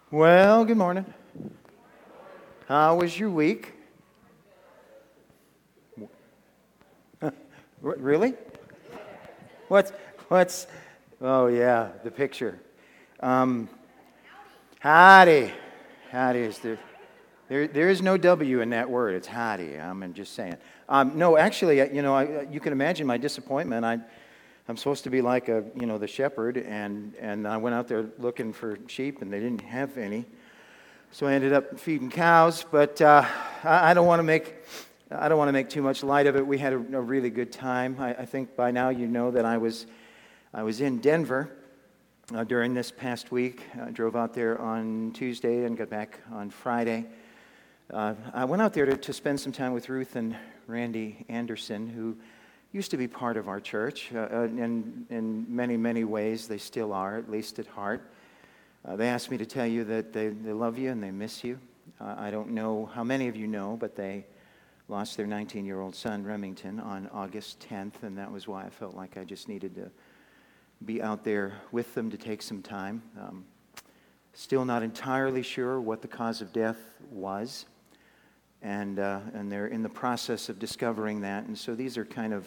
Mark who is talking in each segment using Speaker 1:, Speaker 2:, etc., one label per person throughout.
Speaker 1: Well, good morning. How was your week? Really? What's, what's, oh yeah, the picture. Um, Howdy. Howdy is there is no W in that word. It's howdy. I'm just saying. No, actually, you can imagine my disappointment. I'm supposed to be like the shepherd, and I went out there looking for sheep, and they didn't have any. So I ended up feeding cows, but I don't want to make too much light of it. We had a really good time. I think by now you know that I was in Denver during this past week. I drove out there on Tuesday and got back on Friday. I went out there to spend some time with Ruth and Randy Anderson, who used to be part of our church. In many, many ways, they still are, at least at heart. They asked me to tell you that they love you and they miss you. I don't know how many of you know, but they lost their 19-year-old son, Remington, on August 10th, and that was why I felt like I just needed to be out there with them to take some time. Still not entirely sure what the cause of death was, and they're in the process of discovering that, and so these are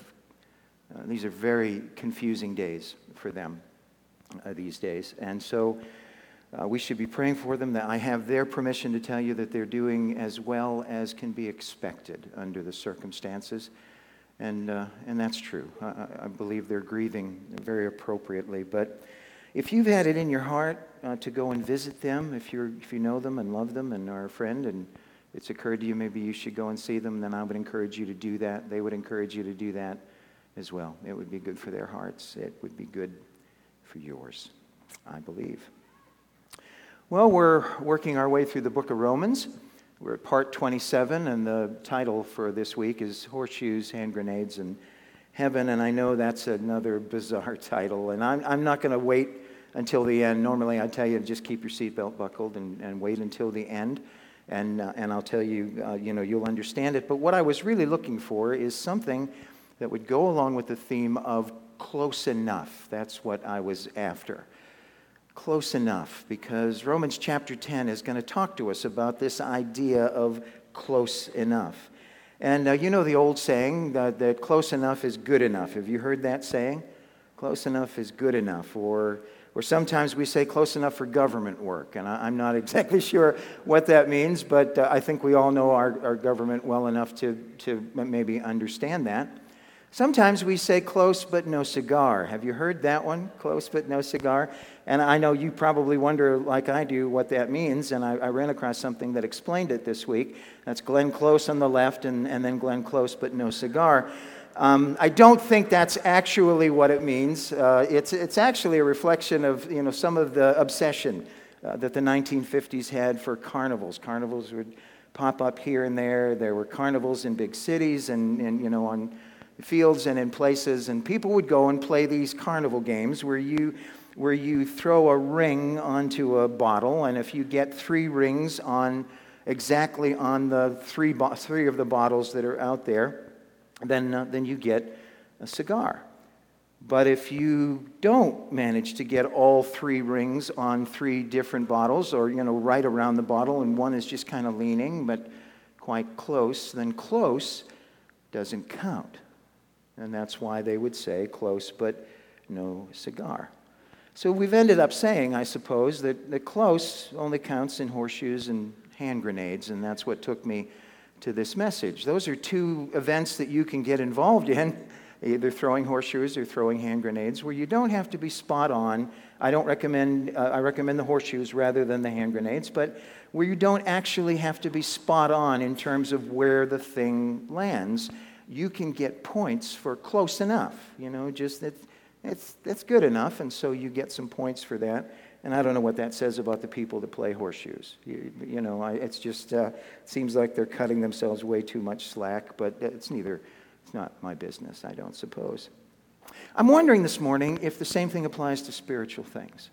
Speaker 1: very confusing days for them these days, and so we should be praying for them. That I have their permission to tell you that they're doing as well as can be expected under the circumstances, and that's true. I believe they're grieving very appropriately. But if you've had it in your heart to go and visit them, if you know them and love them and are a friend, and it's occurred to you maybe you should go and see them, then I would encourage you to do that. They would encourage you to do that as well. It would be good for their hearts. It would be good for yours, I believe. Well, we're working our way through the book of Romans. We're at part 27, and the title for this week is Horseshoes, Hand Grenades, and Heaven. And I know that's another bizarre title, and I'm not going to wait until the end. Normally I tell you to just keep your seatbelt buckled and wait until the end, and I'll tell you, you'll understand it. But what I was really looking for is something that would go along with the theme of close enough. That's what I was after. Close enough, because Romans chapter 10 is going to talk to us about this idea of close enough. And you know the old saying that close enough is good enough. Have you heard that saying? Close enough is good enough. Or sometimes we say close enough for government work. And I'm not exactly sure what that means, but I think we all know our government well enough to maybe understand that. Sometimes we say close but no cigar. Have you heard that one? Close but no cigar. And I know you probably wonder, like I do, what that means. And I ran across something that explained it this week. That's Glenn Close on the left and then Glenn Close but no cigar. I don't think that's actually what it means. It's actually a reflection of some of the obsession that the 1950s had for carnivals. Carnivals would pop up here and there. There were carnivals in big cities and on fields and in places, and people would go and play these carnival games where you throw a ring onto a bottle, and if you get 3 rings exactly on the three of the bottles that are out there, then you get a cigar. But if you don't manage to get all 3 rings on 3 different bottles, or right around the bottle, and one is just kind of leaning but quite close, then close doesn't count. And that's why they would say close but no cigar. So we've ended up saying, I suppose, that close only counts in horseshoes and hand grenades, and that's what took me to this message. Those are 2 events that you can get involved in, either throwing horseshoes or throwing hand grenades, where you don't have to be spot on. I recommend the horseshoes rather than the hand grenades, but where you don't actually have to be spot on in terms of where the thing lands. You can get points for close enough, just it's good enough, and so you get some points for that. And I don't know what that says about the people that play horseshoes. It's just seems like they're cutting themselves way too much slack, but it's not my business, I don't suppose. I'm wondering this morning if the same thing applies to spiritual things.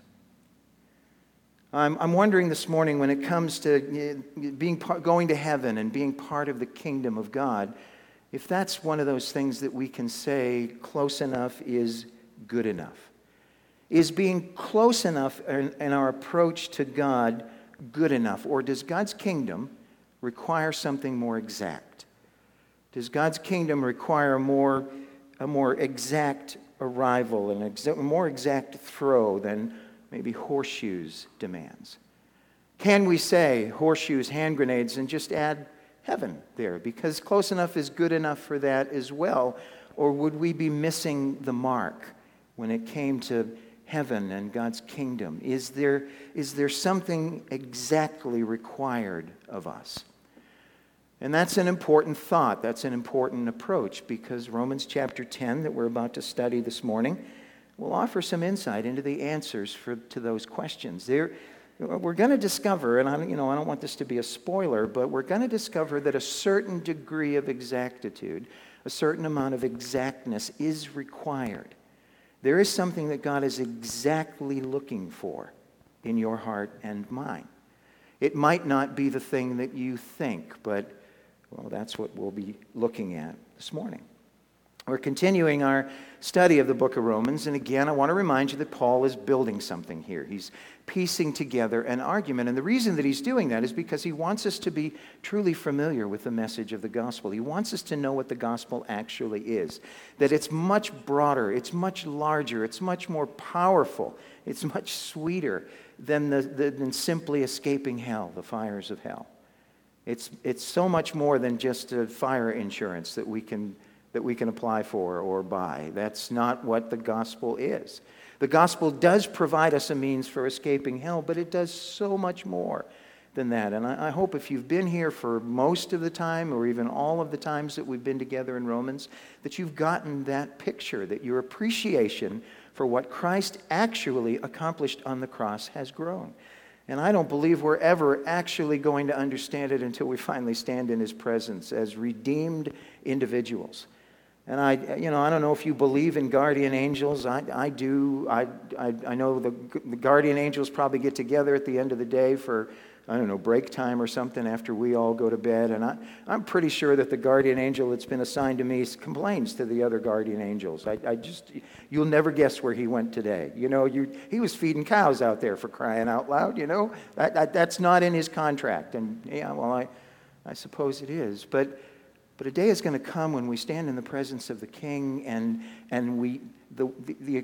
Speaker 1: I'm wondering this morning when it comes to going to heaven and being part of the kingdom of God, if that's one of those things that we can say close enough is good enough. Is being close enough in our approach to God good enough? Or does God's kingdom require something more exact? Does God's kingdom require a more exact arrival, a more exact throw than maybe horseshoes demands? Can we say horseshoes, hand grenades, and just add heaven there? Because close enough is good enough for that as well. Or would we be missing the mark when it came to heaven and God's kingdom? Is there something exactly required of us? And that's an important thought. That's an important approach, because Romans chapter 10 that we're about to study this morning will offer some insight into the answers to those questions. We're going to discover, and I don't want this to be a spoiler, but we're going to discover that a certain degree of exactitude, a certain amount of exactness is required. There is something that God is exactly looking for in your heart and mine. It might not be the thing that you think, but, well, that's what we'll be looking at this morning. We're continuing our study of the book of Romans, and again, I want to remind you that Paul is building something here. He's piecing together an argument, and the reason that he's doing that is because he wants us to be truly familiar with the message of the gospel. He wants us to know what the gospel actually is, that it's much broader, it's much larger, it's much more powerful, it's much sweeter than simply escaping hell, the fires of hell. It's so much more than just a fire insurance that we can apply for or buy. That's not what the gospel is. The gospel does provide us a means for escaping hell, but it does so much more than that. And I hope if you've been here for most of the time, or even all of the times that we've been together in Romans, that you've gotten that picture, that your appreciation for what Christ actually accomplished on the cross has grown. And I don't believe we're ever actually going to understand it until we finally stand in His presence as redeemed individuals. And I don't know if you believe in guardian angels. I do. I know the guardian angels probably get together at the end of the day for, break time or something after we all go to bed. And I'm pretty sure that the guardian angel that's been assigned to me complains to the other guardian angels. You'll never guess where he went today. He was feeding cows out there, for crying out loud. That's not in his contract. And yeah, well, I suppose it is. But a day is going to come when we stand in the presence of the King, and the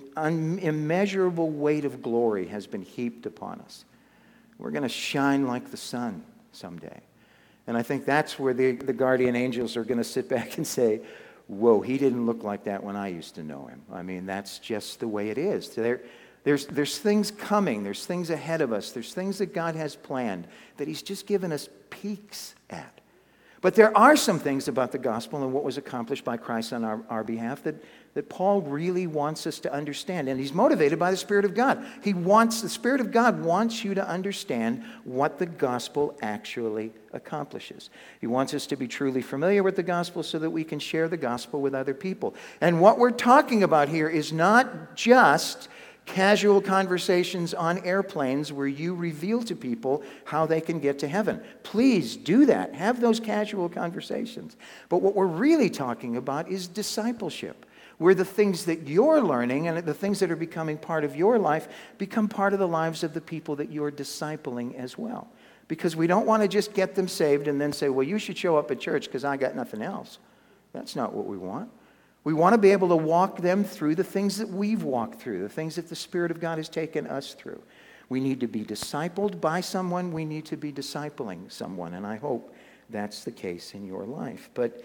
Speaker 1: immeasurable weight of glory has been heaped upon us. We're going to shine like the sun someday. And I think that's where the guardian angels are going to sit back and say, whoa, he didn't look like that when I used to know him. I mean, that's just the way it is. There's things coming. There's things ahead of us. There's things that God has planned that He's just given us peeks at. But there are some things about the gospel and what was accomplished by Christ on our behalf that Paul really wants us to understand. And he's motivated by the Spirit of God. The Spirit of God wants you to understand what the gospel actually accomplishes. He wants us to be truly familiar with the gospel so that we can share the gospel with other people. And what we're talking about here is not just casual conversations on airplanes where you reveal to people how they can get to heaven. Please do that. Have those casual conversations. But what we're really talking about is discipleship, where the things that you're learning and the things that are becoming part of your life become part of the lives of the people that you're discipling as well. Because we don't want to just get them saved and then say, well, you should show up at church because I got nothing else. That's not what we want. We want to be able to walk them through the things that we've walked through, the things that the Spirit of God has taken us through. We need to be discipled by someone. We need to be discipling someone. And I hope that's the case in your life. But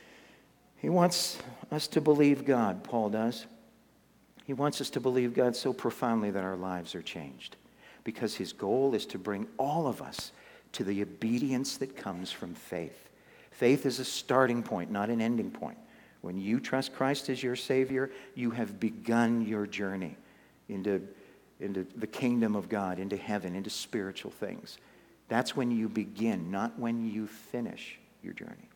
Speaker 1: he wants us to believe God, Paul does. He wants us to believe God so profoundly that our lives are changed. Because his goal is to bring all of us to the obedience that comes from faith. Faith is a starting point, not an ending point. When you trust Christ as your Savior, you have begun your journey into the kingdom of God, into heaven, into spiritual things. That's when you begin, not when you finish your journey.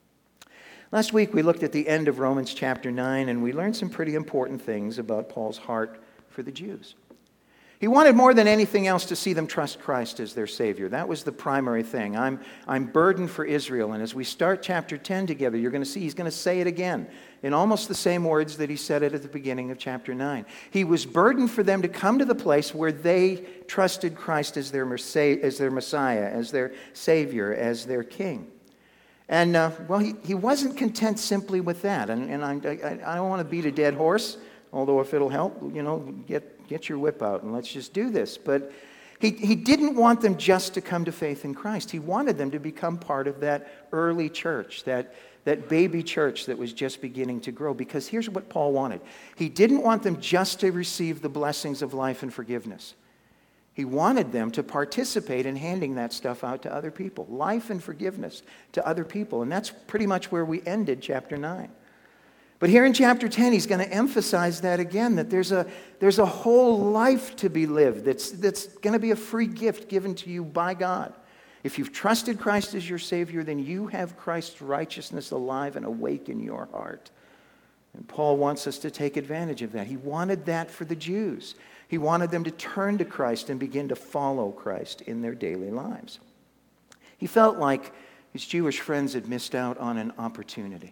Speaker 1: Last week we looked at the end of Romans chapter 9, and we learned some pretty important things about Paul's heart for the Jews. He wanted more than anything else to see them trust Christ as their Savior. That was the primary thing. I'm burdened for Israel. And as we start chapter 10 together, you're going to see he's going to say it again in almost the same words that he said it at the beginning of chapter 9. He was burdened for them to come to the place where they trusted Christ as their Messiah, as their Savior, as their King. And, he wasn't content simply with that. And I don't want to beat a dead horse, although if it'll help, get your whip out and let's just do this. But he didn't want them just to come to faith in Christ. He wanted them to become part of that early church, that baby church that was just beginning to grow. Because here's what Paul wanted. He didn't want them just to receive the blessings of life and forgiveness. He wanted them to participate in handing that stuff out to other people. Life and forgiveness to other people. And that's pretty much where we ended chapter 9. But here in chapter 10, he's going to emphasize that again, that there's a whole life to be lived that's going to be a free gift given to you by God. If you've trusted Christ as your Savior, then you have Christ's righteousness alive and awake in your heart. And Paul wants us to take advantage of that. He wanted that for the Jews. He wanted them to turn to Christ and begin to follow Christ in their daily lives. He felt like his Jewish friends had missed out on an opportunity.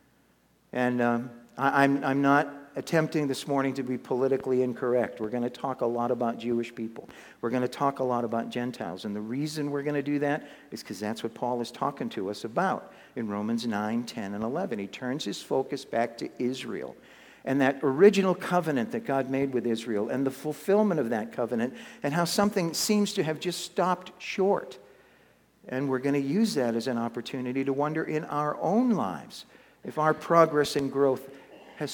Speaker 1: And I'm not attempting this morning to be politically incorrect. We're going to talk a lot about Jewish people. We're going to talk a lot about Gentiles. And the reason we're going to do that is because that's what Paul is talking to us about in Romans 9, 10, and 11. He turns his focus back to Israel and that original covenant that God made with Israel and the fulfillment of that covenant and how something seems to have just stopped short. And we're going to use that as an opportunity to wonder in our own lives if our progress and growth has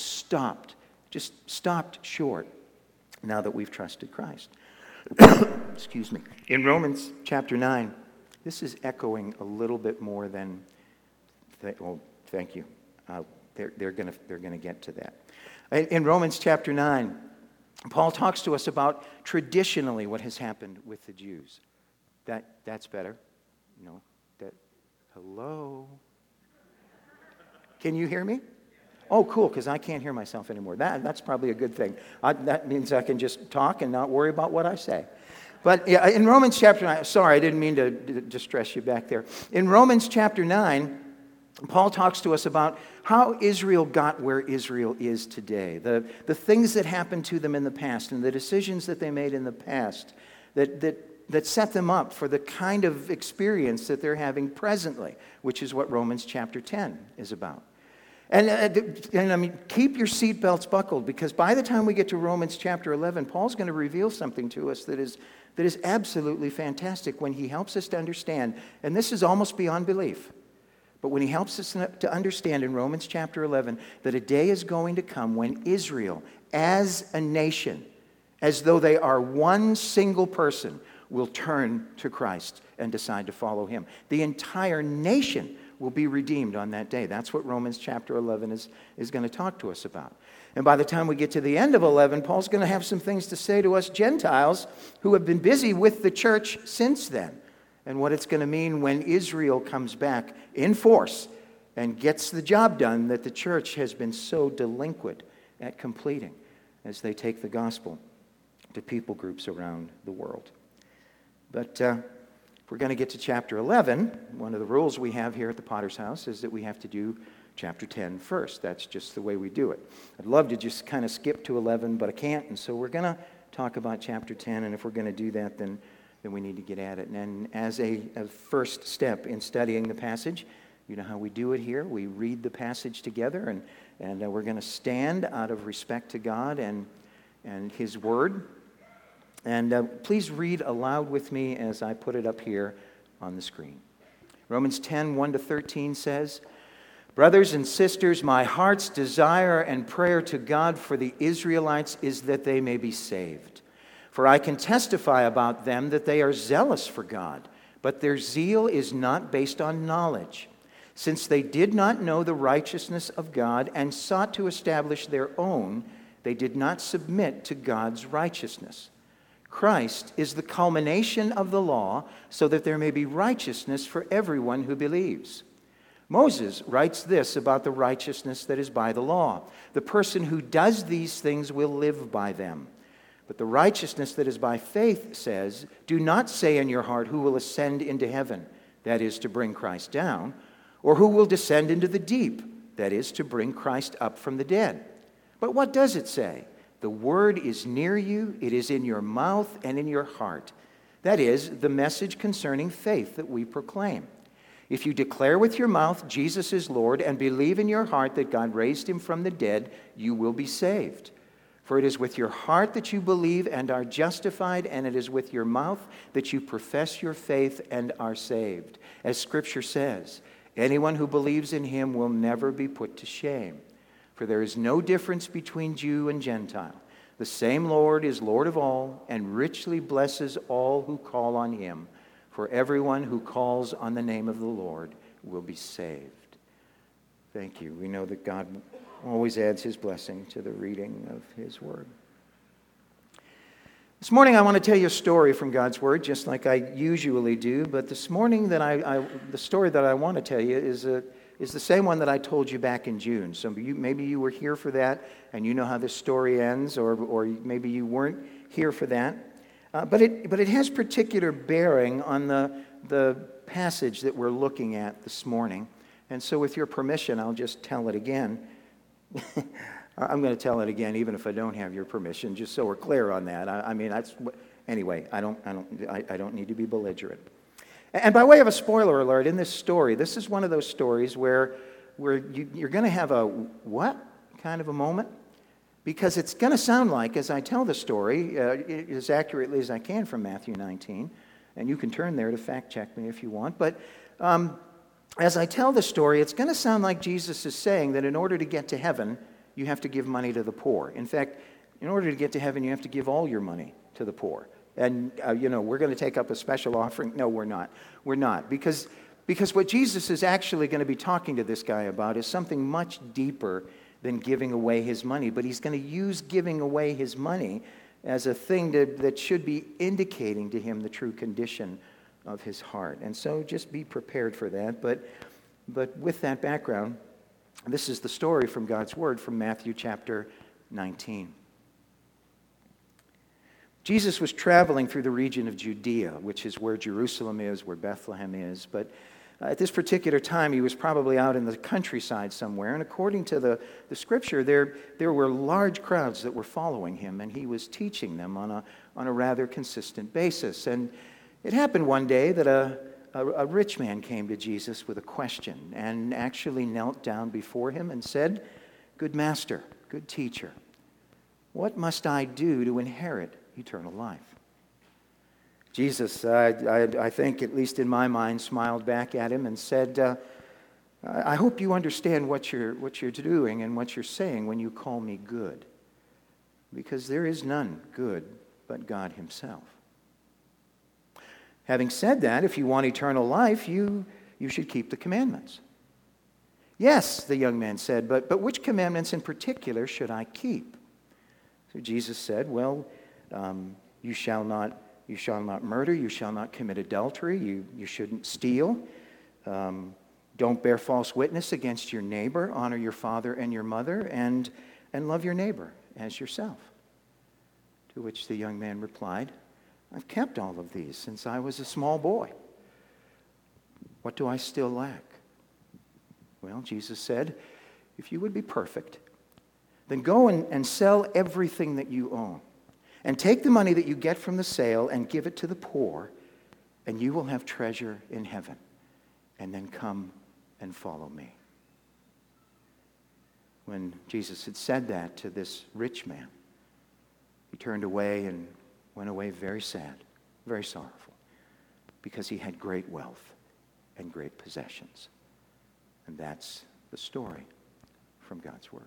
Speaker 1: just stopped short now that we've trusted Christ. Excuse me. In Romans chapter 9, this is echoing a little bit more than, thank you. They're going to get to that. In Romans chapter 9, Paul talks to us about traditionally what has happened with the Jews. That's better. No. Hello? Can you hear me? Oh, cool, because I can't hear myself anymore. That's probably a good thing. That means I can just talk and not worry about what I say. But yeah, in Romans chapter 9, sorry, I didn't mean to distress you back there. In Romans chapter 9, Paul talks to us about how Israel got where Israel is today. The things that happened to them in the past and the decisions that they made in the past that set them up for the kind of experience that they're having presently, which is what Romans chapter 10 is about. And I mean, keep your seatbelts buckled, because by the time we get to Romans chapter 11, Paul's going to reveal something to us that is absolutely fantastic when he helps us to understand, and this is almost beyond belief, but when he helps us to understand in Romans chapter 11 that a day is going to come when Israel, as a nation, as though they are one single person, will turn to Christ and decide to follow him. The entire nation will be redeemed on that day. That's what Romans chapter 11 is going to talk to us about. And by the time we get to the end of 11, Paul's going to have some things to say to us Gentiles who have been busy with the church since then, and what it's going to mean when Israel comes back in force and gets the job done that the church has been so delinquent at completing as they take the gospel to people groups around the world. But if we're going to get to chapter 11, one of the rules we have here at the Potter's House is that we have to do chapter 10 first. That's just the way we do it. I'd love to just kind of skip to 11, but I can't, and so we're going to talk about chapter 10, and if we're going to do that, then we need to get at it. And as a first step in studying the passage, you know how we do it here. We read the passage together, and we're going to stand out of respect to God and His Word. And please read aloud with me as I put it up here on the screen. Romans 10, 1-13 says, "Brothers and sisters, my heart's desire and prayer to God for the Israelites is that they may be saved. For I can testify about them that they are zealous for God, but their zeal is not based on knowledge. Since they did not know the righteousness of God and sought to establish their own, they did not submit to God's righteousness. Christ is the culmination of the law, so that there may be righteousness for everyone who believes. Moses writes this about the righteousness that is by the law. The person who does these things will live by them. But the righteousness that is by faith says, do not say in your heart, who will ascend into heaven, that is, to bring Christ down, or who will descend into the deep, that is, to bring Christ up from the dead. But what does it say? The word is near you, it is in your mouth and in your heart. That is, the message concerning faith that we proclaim. If you declare with your mouth Jesus is Lord and believe in your heart that God raised him from the dead, you will be saved. For it is with your heart that you believe and are justified, and it is with your mouth that you profess your faith and are saved. As Scripture says, anyone who believes in him will never be put to shame. For there is no difference between Jew and Gentile. The same Lord is Lord of all, and richly blesses all who call on him. For everyone who calls on the name of the Lord will be saved. Thank you. We know that God always adds his blessing to the reading of his word. This morning I want to tell you a story from God's word, just like I usually do. But this morning the story that I want to tell you is the same one that I told you back in June. So maybe you were here for that, and you know how this story ends, or maybe you weren't here for that. But it has particular bearing on the passage that we're looking at this morning. And so with your permission, I'll just tell it again. I'm going to tell it again, even if I don't have your permission, just so we're clear on that. Anyway, I don't need to be belligerent. And by way of a spoiler alert, in this story, this is one of those stories where you're going to have a what kind of a moment, because it's going to sound like, as I tell the story, as accurately as I can from Matthew 19, and you can turn there to fact check me if you want, but as I tell the story, it's going to sound like Jesus is saying that in order to get to heaven, you have to give money to the poor. In fact, in order to get to heaven, you have to give all your money to the poor. And, we're going to take up a special offering. No, we're not. We're not. Because what Jesus is actually going to be talking to this guy about is something much deeper than giving away his money. But he's going to use giving away his money as a thing that should be indicating to him the true condition of his heart. And so just be prepared for that. But with that background, this is the story from God's Word from Matthew chapter 19. Jesus was traveling through the region of Judea, which is where Jerusalem is, where Bethlehem is. But at this particular time, he was probably out in the countryside somewhere. And according to the Scripture, there were large crowds that were following him, and he was teaching them on a rather consistent basis. And it happened one day that a rich man came to Jesus with a question and actually knelt down before him and said, "Good master, good teacher, what must I do to inherit eternal life?" Jesus, I think, at least in my mind, smiled back at him and said, I hope you understand what you're doing and what you're saying when you call me good, because there is none good but God himself. Having said that, if you want eternal life, you should keep the commandments. Yes, the young man said, but which commandments in particular should I keep? So Jesus said, well, you shall not murder, you shall not commit adultery, you shouldn't steal, don't bear false witness against your neighbor, honor your father and your mother, and love your neighbor as yourself. To which the young man replied, I've kept all of these since I was a small boy. What do I still lack? Well, Jesus said, if you would be perfect, then go and sell everything that you own, and take the money that you get from the sale and give it to the poor, and you will have treasure in heaven. And then come and follow me. When Jesus had said that to this rich man, he turned away and went away very sad, very sorrowful, because he had great wealth and great possessions. And that's the story from God's Word.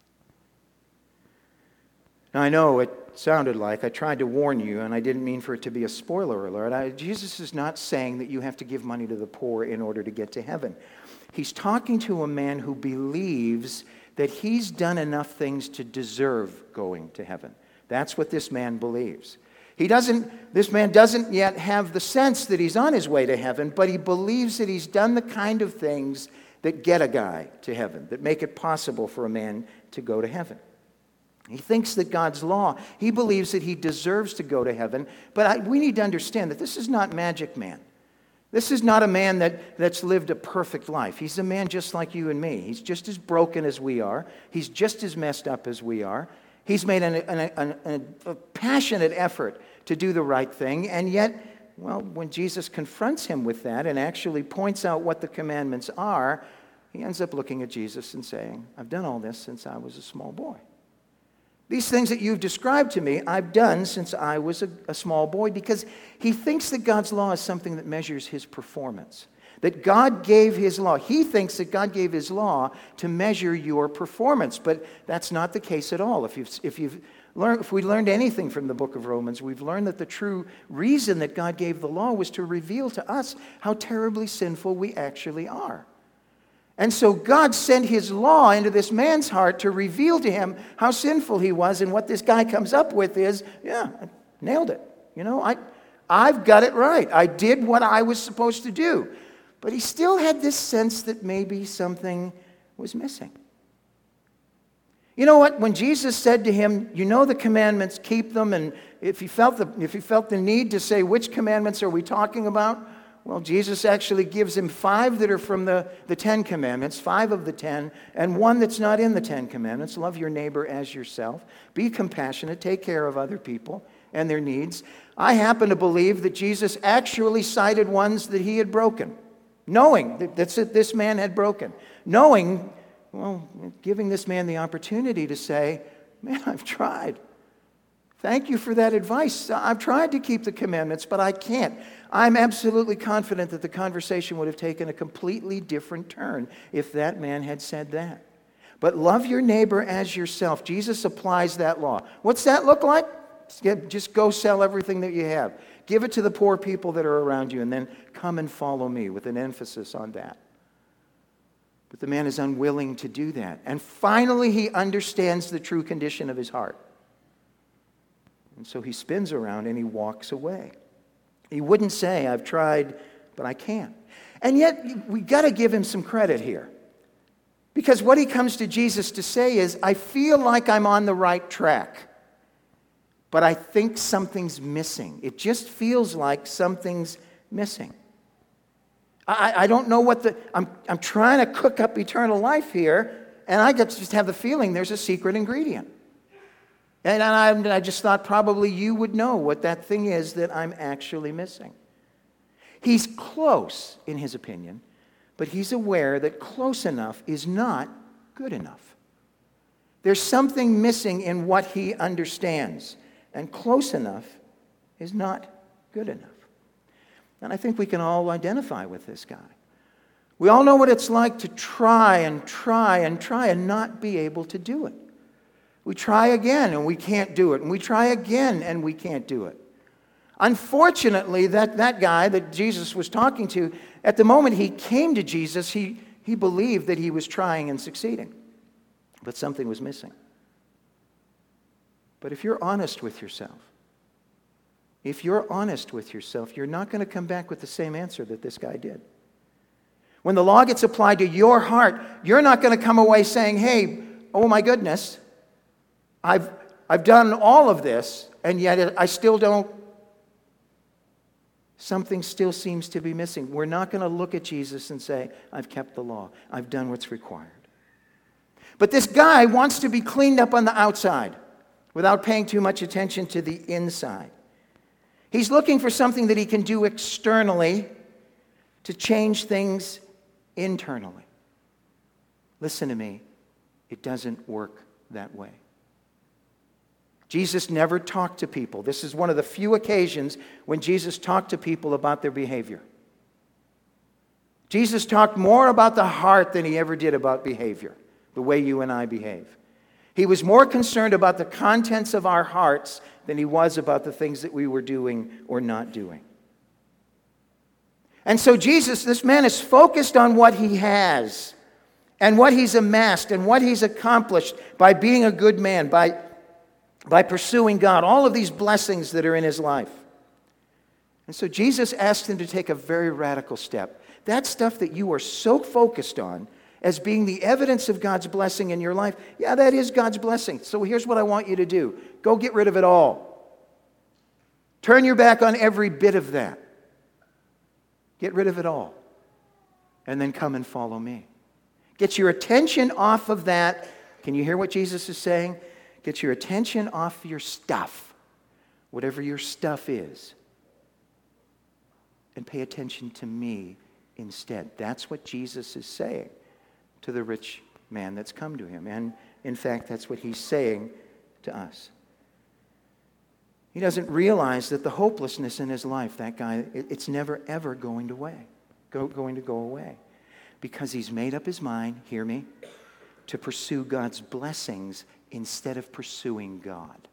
Speaker 1: Now, I know it sounded like I tried to warn you, and I didn't mean for it to be a spoiler alert. Jesus is not saying that you have to give money to the poor in order to get to heaven. He's talking to a man who believes that he's done enough things to deserve going to heaven. That's what this man believes. This man doesn't yet have the sense that he's on his way to heaven, but he believes that he's done the kind of things that get a guy to heaven, that make it possible for a man to go to heaven. He thinks that God's law, he believes that he deserves to go to heaven. But we need to understand that this is not Magic Man. This is not a man that's lived a perfect life. He's a man just like you and me. He's just as broken as we are. He's just as messed up as we are. He's made a passionate effort to do the right thing. And yet, well, when Jesus confronts him with that and actually points out what the commandments are, he ends up looking at Jesus and saying, I've done all this since I was a small boy. These things that you've described to me, I've done since I was a small boy, because he thinks that God's law is something that measures his performance. That God gave his law. He thinks that God gave his law to measure your performance, but that's not the case at all. If we learned anything from the book of Romans, we've learned that the true reason that God gave the law was to reveal to us how terribly sinful we actually are. And so God sent his law into this man's heart to reveal to him how sinful he was, and what this guy comes up with is, yeah, I nailed it. I've got it right. I did what I was supposed to do. But he still had this sense that maybe something was missing. You know what? When Jesus said to him, you know the commandments, keep them, and if he felt the need to say which commandments are we talking about, well, Jesus actually gives him 5 that are from the 10 commandments, 5 of the 10, and 1 that's not in the 10 commandments. Love your neighbor as yourself. Be compassionate. Take care of other people and their needs. I happen to believe that Jesus actually cited ones that he had broken, knowing that this man had broken. Knowing, well, giving this man the opportunity to say, man, I've tried. Thank you for that advice. I've tried to keep the commandments, but I can't. I'm absolutely confident that the conversation would have taken a completely different turn if that man had said that. But love your neighbor as yourself. Jesus applies that law. What's that look like? Just go sell everything that you have. Give it to the poor people that are around you, and then come and follow me, with an emphasis on that. But the man is unwilling to do that. And finally, he understands the true condition of his heart. And so he spins around and he walks away. He wouldn't say, I've tried, but I can't. And yet, we got to give him some credit here. Because what he comes to Jesus to say is, I feel like I'm on the right track, but I think something's missing. It just feels like something's missing. I don't know what I'm trying to cook up eternal life here, and I just have the feeling there's a secret ingredient. And I just thought probably you would know what that thing is that I'm actually missing. He's close, in his opinion, but he's aware that close enough is not good enough. There's something missing in what he understands, and close enough is not good enough. And I think we can all identify with this guy. We all know what it's like to try and try and try and not be able to do it. We try again and we can't do it. And we try again and we can't do it. Unfortunately, that guy that Jesus was talking to, at the moment he came to Jesus, he believed that he was trying and succeeding. But something was missing. But if you're honest with yourself, you're not going to come back with the same answer that this guy did. When the law gets applied to your heart, you're not going to come away saying, hey, oh my goodness, I've done all of this, and yet I still don't. Something still seems to be missing. We're not going to look at Jesus and say, I've kept the law. I've done what's required. But this guy wants to be cleaned up on the outside without paying too much attention to the inside. He's looking for something that he can do externally to change things internally. Listen to me. It doesn't work that way. Jesus never talked to people. This is one of the few occasions when Jesus talked to people about their behavior. Jesus talked more about the heart than he ever did about behavior, the way you and I behave. He was more concerned about the contents of our hearts than he was about the things that we were doing or not doing. And so Jesus, this man, is focused on what he has and what he's amassed and what he's accomplished by being a good man, by pursuing God, all of these blessings that are in his life. And so Jesus asked him to take a very radical step. That stuff that you are so focused on as being the evidence of God's blessing in your life, yeah, that is God's blessing. So here's what I want you to do. Go get rid of it all. Turn your back on every bit of that. Get rid of it all. And then come and follow me. Get your attention off of that. Can you hear what Jesus is saying? Get your attention off your stuff, whatever your stuff is, and pay attention to me instead. That's what Jesus is saying to the rich man that's come to him. And in fact, that's what he's saying to us. He doesn't realize that the hopelessness in his life, that guy, it's never ever going to go away. Because he's made up his mind, hear me, to pursue God's blessings instead of pursuing God.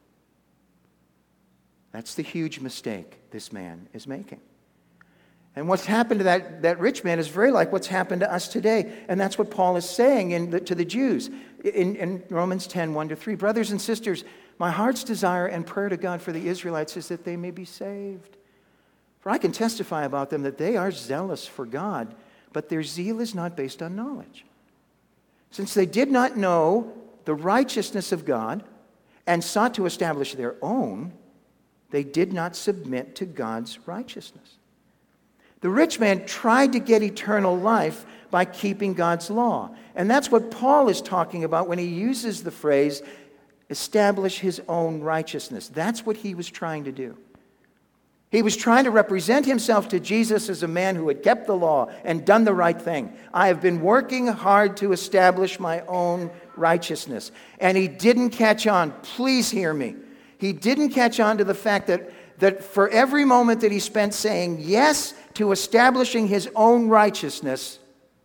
Speaker 1: That's the huge mistake this man is making. And what's happened to that rich man is very like what's happened to us today. And that's what Paul is saying to the Jews in Romans 10, 1-3. Brothers and sisters, my heart's desire and prayer to God for the Israelites is that they may be saved. For I can testify about them that they are zealous for God, but their zeal is not based on knowledge. Since they did not know the righteousness of God and sought to establish their own, they did not submit to God's righteousness. The rich man tried to get eternal life by keeping God's law. And that's what Paul is talking about when he uses the phrase, establish his own righteousness. That's what he was trying to do. He was trying to represent himself to Jesus as a man who had kept the law and done the right thing. I have been working hard to establish my own righteousness. And he didn't catch on. Please hear me. He didn't catch on to the fact that for every moment that he spent saying yes to establishing his own righteousness,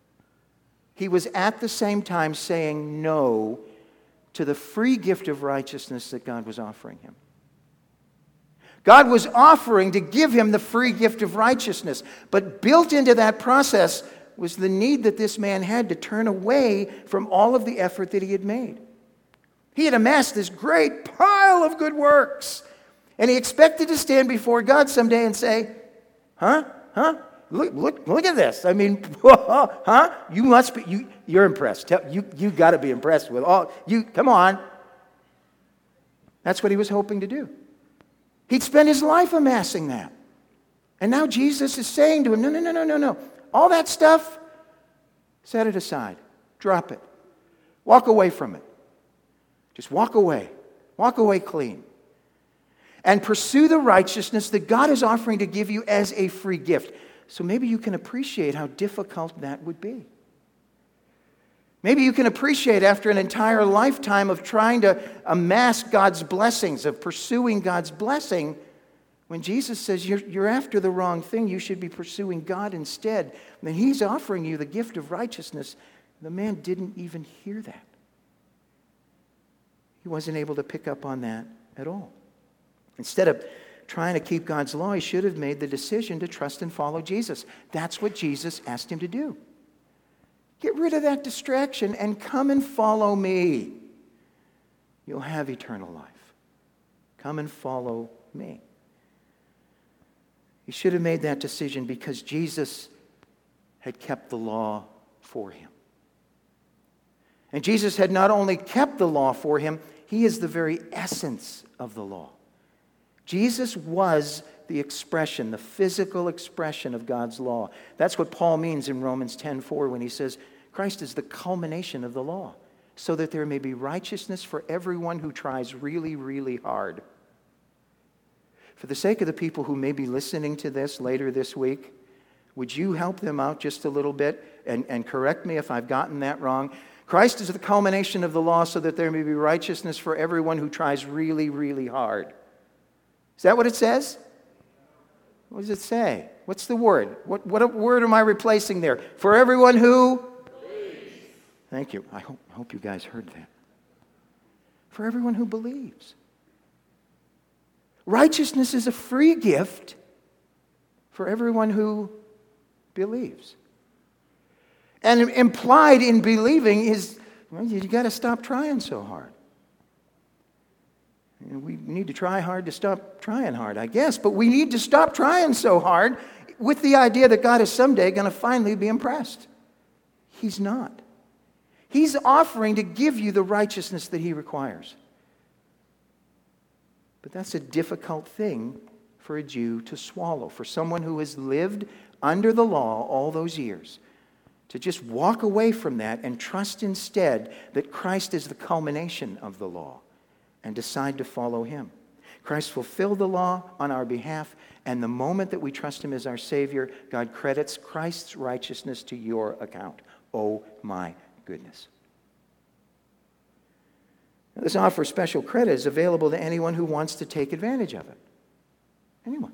Speaker 1: he was at the same time saying no to the free gift of righteousness that God was offering him. God was offering to give him the free gift of righteousness, but built into that process was the need that this man had to turn away from all of the effort that he had made. He had amassed this great pile of good works, and he expected to stand before God someday and say, look at this. I mean, you must be, you're impressed. You got to be impressed with all, come on. That's what he was hoping to do. He'd spent his life amassing that. And now Jesus is saying to him, no. All that stuff, set it aside. Drop it. Walk away from it. Just walk away. Walk away clean. And pursue the righteousness that God is offering to give you as a free gift. So maybe you can appreciate how difficult that would be. Maybe you can appreciate after an entire lifetime of trying to amass God's blessings, of pursuing God's blessing, when Jesus says you're after the wrong thing, you should be pursuing God instead. And he's offering you the gift of righteousness. The man didn't even hear that. He wasn't able to pick up on that at all. Instead of trying to keep God's law, he should have made the decision to trust and follow Jesus. That's what Jesus asked him to do. Get rid of that distraction and come and follow me. You'll have eternal life. Come and follow me. He should have made that decision because Jesus had kept the law for him. And Jesus had not only kept the law for him, he is the very essence of the law. Jesus was the expression, the physical expression of God's law. That's what Paul means in Romans 10:4 when he says, Christ is the culmination of the law, so that there may be righteousness for everyone who tries really, really hard. For the sake of the people who may be listening to this later this week, would you help them out just a little bit and correct me if I've gotten that wrong? Christ is the culmination of the law so that there may be righteousness for everyone who tries really, really hard. Is that what it says? What does it say? What's the word? What word am I replacing there? For everyone who? Believes. Thank you. I hope you guys heard that. For everyone who believes. Righteousness is a free gift for everyone who believes. And implied in believing is, well, you got to stop trying so hard. We need to try hard to stop trying hard, I guess. But we need to stop trying so hard with the idea that God is someday going to finally be impressed. He's not. He's offering to give you the righteousness that he requires. But that's a difficult thing for a Jew to swallow, for someone who has lived under the law all those years, to just walk away from that and trust instead that Christ is the culmination of the law and decide to follow him. Christ fulfilled the law on our behalf, and the moment that we trust him as our Savior, God credits Christ's righteousness to your account. Oh my goodness. Now, this offer of special credit is available to anyone who wants to take advantage of it. Anyone.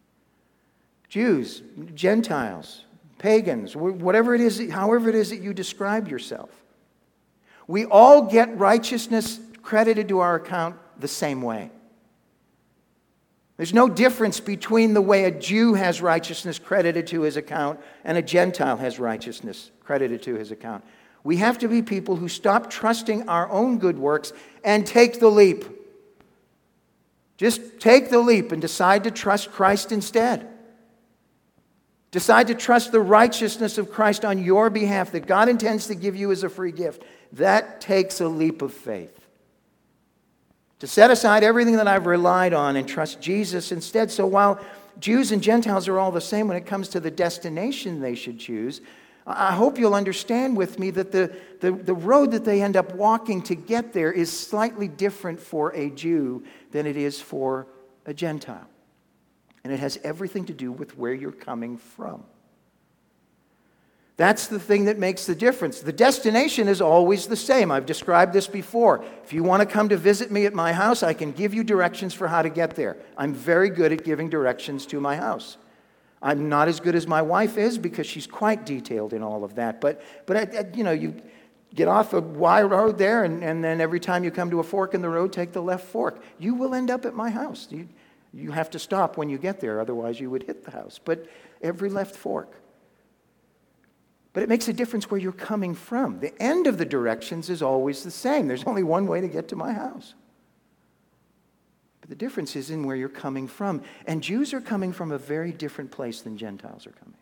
Speaker 1: Jews, Gentiles, pagans, whatever it is, however it is that you describe yourself. We all get righteousness credited to our account the same way. There's no difference between the way a Jew has righteousness credited to his account and a Gentile has righteousness credited to his account. We have to be people who stop trusting our own good works and take the leap. Just take the leap and decide to trust Christ instead. Decide to trust the righteousness of Christ on your behalf that God intends to give you as a free gift. That takes a leap of faith. To set aside everything that I've relied on and trust Jesus instead. So while Jews and Gentiles are all the same when it comes to the destination they should choose, I hope you'll understand with me that the road that they end up walking to get there is slightly different for a Jew than it is for a Gentile. And it has everything to do with where you're coming from. That's the thing that makes the difference. The destination is always the same. I've described this before. If you want to come to visit me at my house, I can give you directions for how to get there. I'm very good at giving directions to my house. I'm not as good as my wife is because she's quite detailed in all of that. But you get off a wide road there, and then every time you come to a fork in the road, take the left fork. You will end up at my house. You have to stop when you get there, otherwise you would hit the house. But every left fork. But it makes a difference where you're coming from. The end of the directions is always the same. There's only one way to get to my house. But the difference is in where you're coming from. And Jews are coming from a very different place than Gentiles are coming.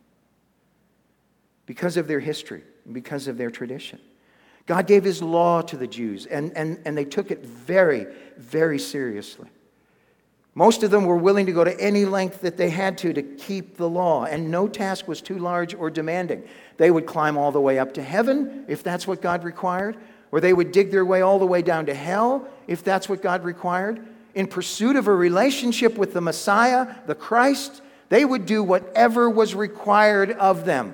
Speaker 1: Because of their history, because of their tradition. God gave his law to the Jews, and they took it very, very seriously. Most of them were willing to go to any length that they had to keep the law, and no task was too large or demanding. They would climb all the way up to heaven, if that's what God required, or they would dig their way all the way down to hell, if that's what God required. In pursuit of a relationship with the Messiah, the Christ, they would do whatever was required of them.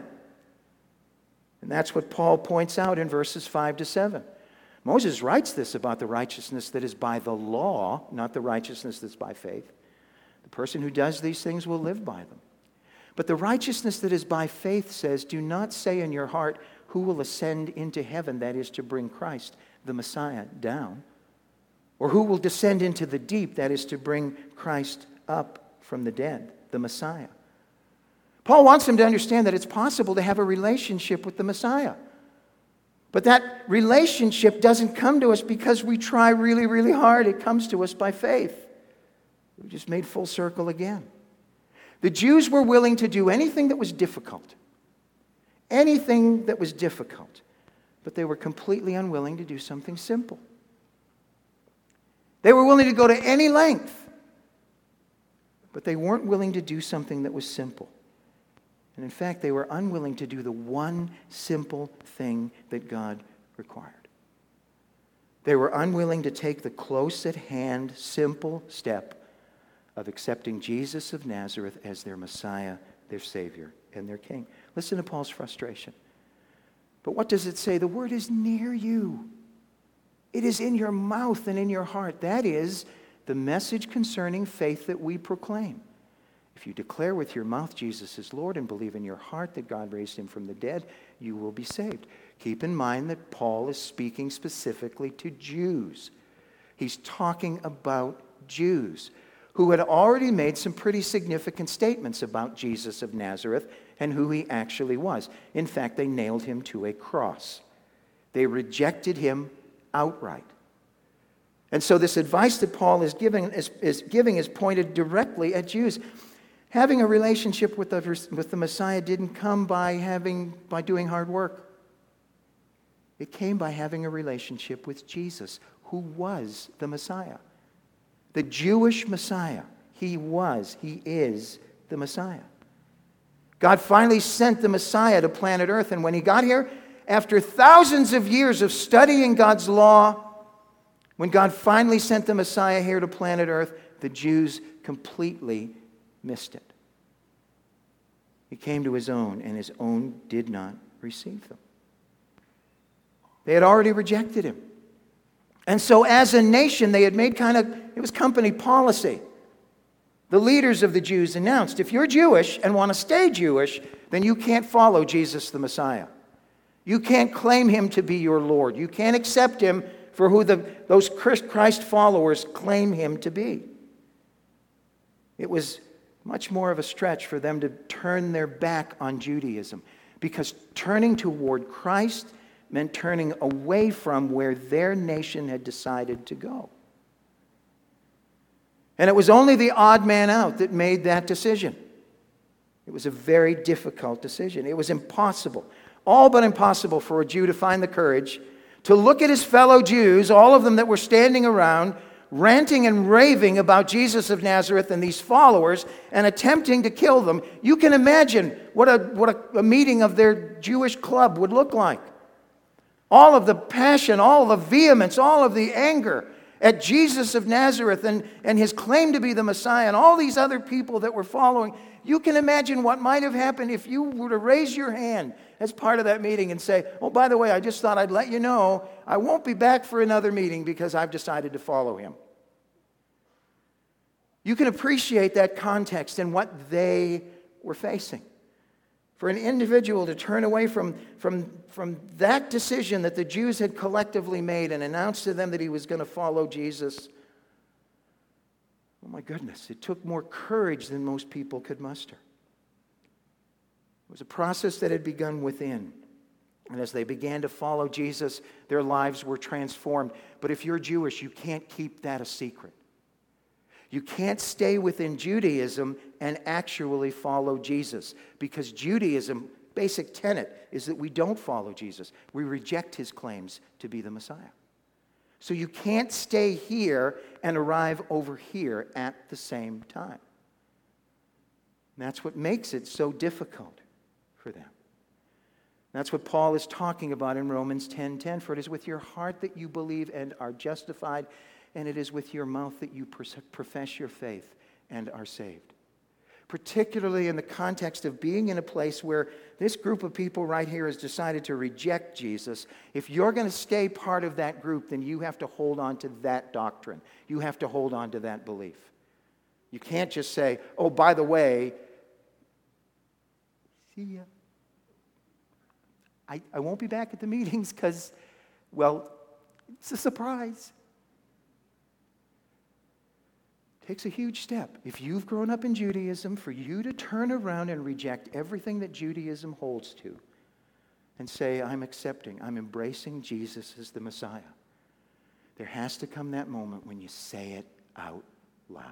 Speaker 1: And that's what Paul points out in verses 5 to 7. Moses writes this about the righteousness that is by the law, not the righteousness that's by faith. The person who does these things will live by them. But the righteousness that is by faith says, do not say in your heart, who will ascend into heaven, that is to bring Christ, the Messiah, down. Or who will descend into the deep, that is to bring Christ up from the dead, the Messiah. Paul wants them to understand that it's possible to have a relationship with the Messiah. But that relationship doesn't come to us because we try really, really hard. It comes to us by faith. We just made full circle again. The Jews were willing to do anything that was difficult. Anything that was difficult. But they were completely unwilling to do something simple. They were willing to go to any length. But they weren't willing to do something that was simple. And in fact, they were unwilling to do the one simple thing that God required. They were unwilling to take the close at hand, simple step of accepting Jesus of Nazareth as their Messiah, their Savior, and their King. Listen to Paul's frustration. But what does it say? The word is near you. It is in your mouth and in your heart. That is the message concerning faith that we proclaim. If you declare with your mouth Jesus is Lord and believe in your heart that God raised him from the dead, you will be saved. Keep in mind that Paul is speaking specifically to Jews. He's talking about Jews who had already made some pretty significant statements about Jesus of Nazareth and who he actually was. In fact, they nailed him to a cross. They rejected him outright. And so this advice that Paul is giving is pointed directly at Jews. Having a relationship with the Messiah didn't come by doing hard work. It came by having a relationship with Jesus, who was the Messiah. The Jewish Messiah. He is the Messiah. God finally sent the Messiah to planet Earth, and when he got here, after thousands of years of studying God's law, when God finally sent the Messiah here to planet Earth, the Jews completely missed it. He came to his own, and his own did not receive them. They had already rejected him. And so as a nation, they had made it was company policy. The leaders of the Jews announced, if you're Jewish and want to stay Jewish, then you can't follow Jesus the Messiah. You can't claim him to be your Lord. You can't accept him for who those Christ followers claim him to be. It was much more of a stretch for them to turn their back on Judaism, because turning toward Christ meant turning away from where their nation had decided to go. And it was only the odd man out that made that decision. It was a very difficult decision. It was impossible, all but impossible, for a Jew to find the courage to look at his fellow Jews, all of them that were standing around, ranting and raving about Jesus of Nazareth and these followers, and attempting to kill them. You can imagine what a meeting of their Jewish club would look like. All of the passion, all of the vehemence, all of the anger at Jesus of Nazareth and his claim to be the Messiah, and all these other people that were following. You can imagine what might have happened if you were to raise your hand as part of that meeting and say, oh, by the way, I just thought I'd let you know I won't be back for another meeting because I've decided to follow him. You can appreciate that context and what they were facing. For an individual to turn away from that decision that the Jews had collectively made and announce to them that he was going to follow Jesus, oh my goodness, it took more courage than most people could muster. It was a process that had begun within. And as they began to follow Jesus, their lives were transformed. But if you're Jewish, you can't keep that a secret. You can't stay within Judaism and actually follow Jesus, because Judaism, basic tenet, is that we don't follow Jesus. We reject his claims to be the Messiah. So you can't stay here and arrive over here at the same time. And that's what makes it so difficult for them. That's what Paul is talking about in Romans 10:10. For it is with your heart that you believe and are justified, and it is with your mouth that you profess your faith and are saved. Particularly in the context of being in a place where this group of people right here has decided to reject Jesus. If you're going to stay part of that group, then you have to hold on to that doctrine. You have to hold on to that belief. You can't just say, oh, by the way, see ya. I won't be back at the meetings because, well, it's a surprise. Takes a huge step. If you've grown up in Judaism, for you to turn around and reject everything that Judaism holds to and say, I'm embracing Jesus as the Messiah. There has to come that moment when you say it out loud.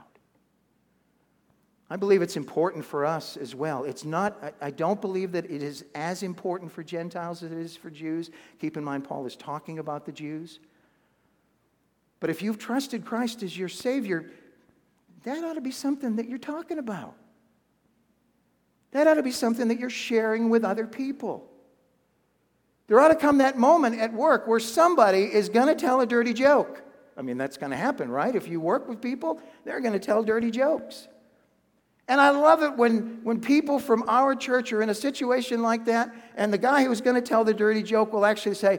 Speaker 1: I believe it's important for us as well. I don't believe that it is as important for Gentiles as it is for Jews. Keep in mind, Paul is talking about the Jews. But if you've trusted Christ as your Savior, that ought to be something that you're talking about. That ought to be something that you're sharing with other people. There ought to come that moment at work where somebody is going to tell a dirty joke. I mean, that's going to happen, right? If you work with people, they're going to tell dirty jokes. And I love it when people from our church are in a situation like that, and the guy who's going to tell the dirty joke will actually say,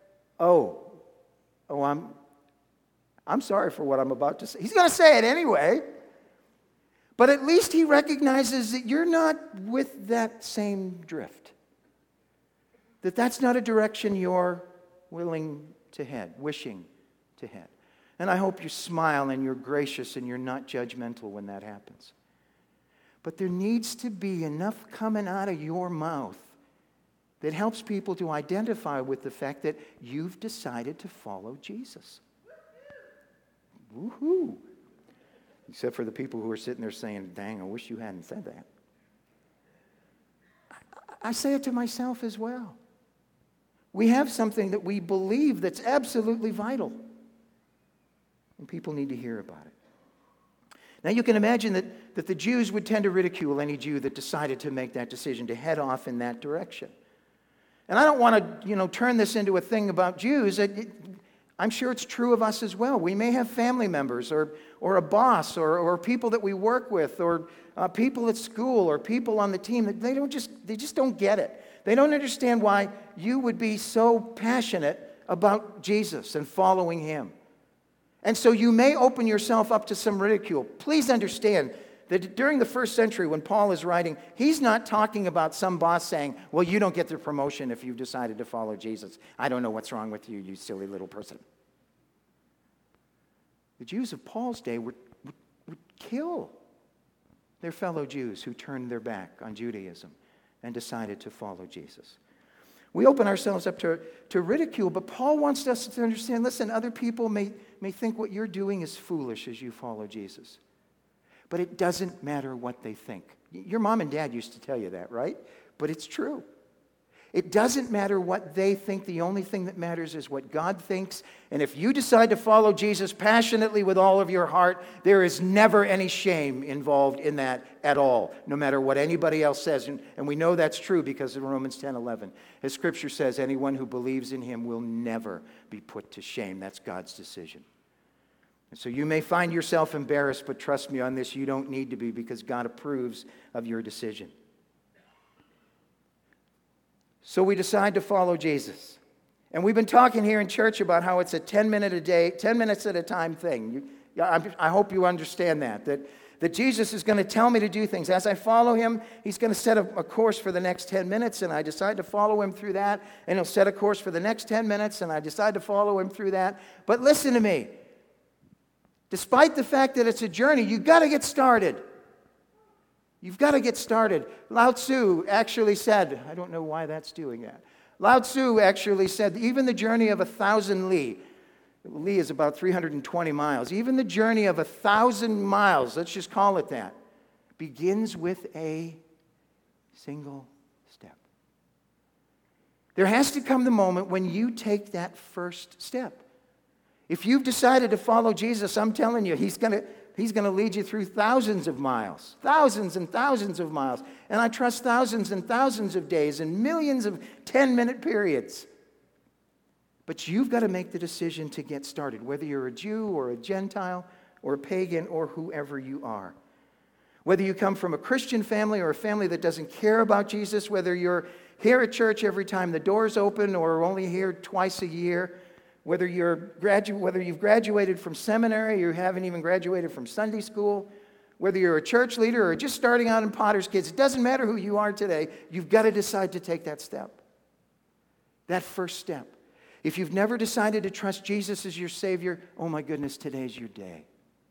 Speaker 1: I'm sorry for what I'm about to say. He's going to say it anyway. But at least he recognizes that you're not with that same drift. That's not a direction you're willing to head, wishing to head. And I hope you smile and you're gracious and you're not judgmental when that happens. But there needs to be enough coming out of your mouth that helps people to identify with the fact that you've decided to follow Jesus. Woohoo! Except for the people who are sitting there saying, dang, I wish you hadn't said that. I say it to myself as well. We have something that we believe that's absolutely vital. And people need to hear about it. Now you can imagine that the Jews would tend to ridicule any Jew that decided to make that decision, to head off in that direction. And I don't want to, turn this into a thing about Jews. I'm sure it's true of us as well. We may have family members or a boss or people that we work with or people at school or people on the team that they just don't get it. They don't understand why you would be so passionate about Jesus and following him. And so you may open yourself up to some ridicule. Please understand that during the first century when Paul is writing, he's not talking about some boss saying, well, you don't get the promotion if you've decided to follow Jesus. I don't know what's wrong with you, you silly little person. The Jews of Paul's day would kill their fellow Jews who turned their back on Judaism and decided to follow Jesus. We open ourselves up to ridicule, but Paul wants us to understand, listen, other people may think what you're doing is foolish as you follow Jesus. But it doesn't matter what they think. Your mom and dad used to tell you that, right? But it's true. It doesn't matter what they think. The only thing that matters is what God thinks. And if you decide to follow Jesus passionately with all of your heart, there is never any shame involved in that at all, no matter what anybody else says. And we know that's true because of Romans 10:11. As Scripture says, anyone who believes in him will never be put to shame. That's God's decision. And so you may find yourself embarrassed, but trust me on this, you don't need to be because God approves of your decision. So we decide to follow Jesus. And we've been talking here in church about how it's a 10 minutes at a time thing. I hope you understand that Jesus is going to tell me to do things. As I follow him, he's going to set a course for the next 10 minutes, and I decide to follow him through that, and he'll set a course for the next 10 minutes, and I decide to follow him through that. But listen to me. Despite the fact that it's a journey, you've got to get started. You've got to get started. Lao Tzu actually said, I don't know why that's doing that. Lao Tzu actually said, even the journey of 1,000 li is about 320 miles, even the journey of 1,000 miles, let's just call it that, begins with a single step. There has to come the moment when you take that first step. If you've decided to follow Jesus, I'm telling you, He's going to lead you through thousands of miles, thousands and thousands of miles. And I trust thousands and thousands of days and millions of 10-minute periods. But you've got to make the decision to get started, whether you're a Jew or a Gentile or a pagan or whoever you are. Whether you come from a Christian family or a family that doesn't care about Jesus, whether you're here at church every time the doors open or only here twice a year, whether you've graduated from seminary, you haven't even graduated from Sunday school, whether you're a church leader or just starting out in Potter's Kids, it doesn't matter who you are today, you've got to decide to take that step. That first step. If you've never decided to trust Jesus as your Savior, oh my goodness, today's your day.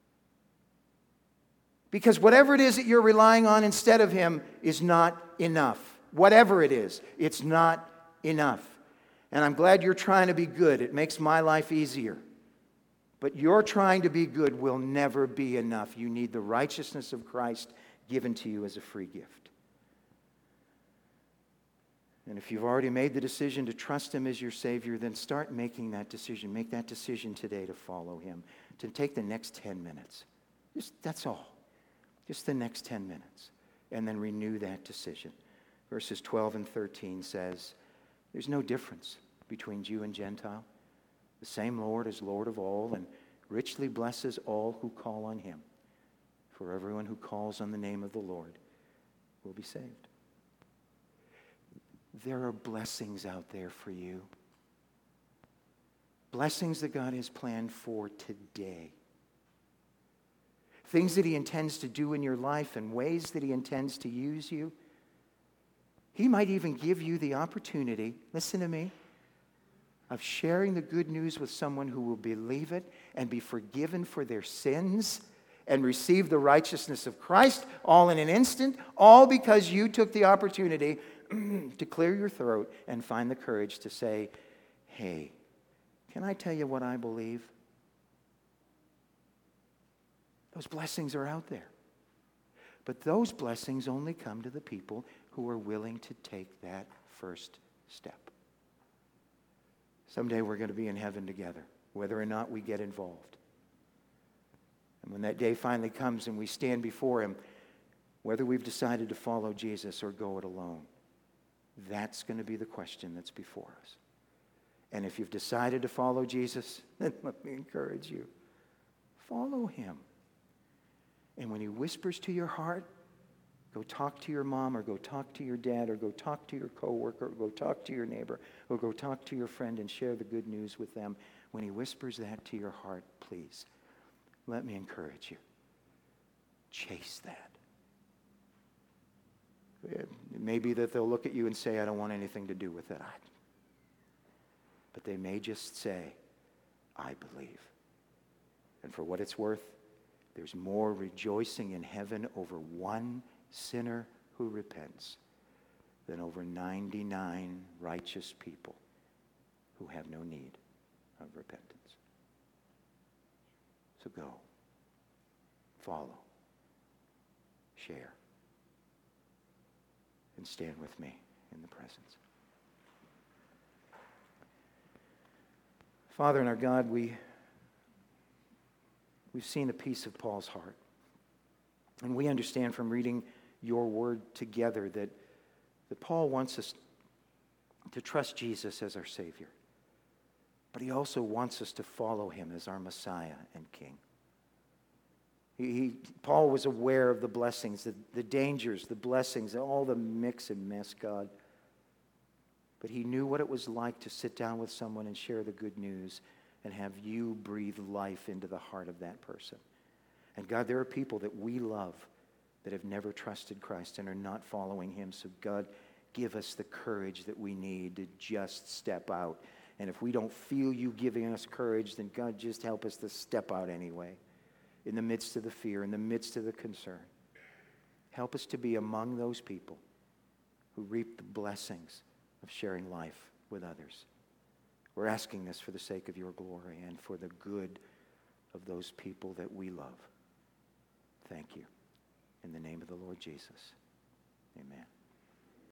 Speaker 1: Because whatever it is that you're relying on instead of Him is not enough. Whatever it is, it's not enough. And I'm glad you're trying to be good. It makes my life easier. But your trying to be good will never be enough. You need the righteousness of Christ given to you as a free gift. And if you've already made the decision to trust Him as your Savior, then start making that decision. Make that decision today to follow Him, to take the next 10 minutes. That's all. Just the next 10 minutes. And then renew that decision. Verses 12 and 13 says, there's no difference between Jew and Gentile. The same Lord is Lord of all and richly blesses all who call on Him. For everyone who calls on the name of the Lord will be saved. There are blessings out there for you. Blessings that God has planned for today. Things that He intends to do in your life and ways that He intends to use you. He might even give you the opportunity, listen to me, of sharing the good news with someone who will believe it and be forgiven for their sins and receive the righteousness of Christ all in an instant, all because you took the opportunity to clear your throat and find the courage to say, hey, can I tell you what I believe? Those blessings are out there. But those blessings only come to the people who are willing to take that first step. Someday we're going to be in heaven together, whether or not we get involved. And when that day finally comes and we stand before him, whether we've decided to follow Jesus or go it alone, that's going to be the question that's before us. And if you've decided to follow Jesus, then let me encourage you. Follow him. And when he whispers to your heart, go talk to your mom, or go talk to your dad, or go talk to your coworker, or go talk to your neighbor, or go talk to your friend and share the good news with them. When he whispers that to your heart, please, let me encourage you. Chase that. It may be that they'll look at you and say, I don't want anything to do with it. But they may just say, I believe. And for what it's worth, there's more rejoicing in heaven over one sinner who repents than over 99 righteous people who have no need of repentance. So go, follow, share, and stand with me in the presence. Father and our God, we've seen a piece of Paul's heart. And we understand from reading your word together that Paul wants us to trust Jesus as our Savior. But he also wants us to follow him as our Messiah and King. Paul was aware of the blessings, the dangers, the blessings, all the mix and mess, God. But he knew what it was like to sit down with someone and share the good news and have you breathe life into the heart of that person. And God, there are people that we love that have never trusted Christ and are not following him. So God, give us the courage that we need to just step out. And if we don't feel you giving us courage, then God, just help us to step out anyway. In the midst of the fear, in the midst of the concern. Help us to be among those people who reap the blessings of sharing life with others. We're asking this for the sake of your glory and for the good of those people that we love. Thank you. In the name of the Lord Jesus. Amen.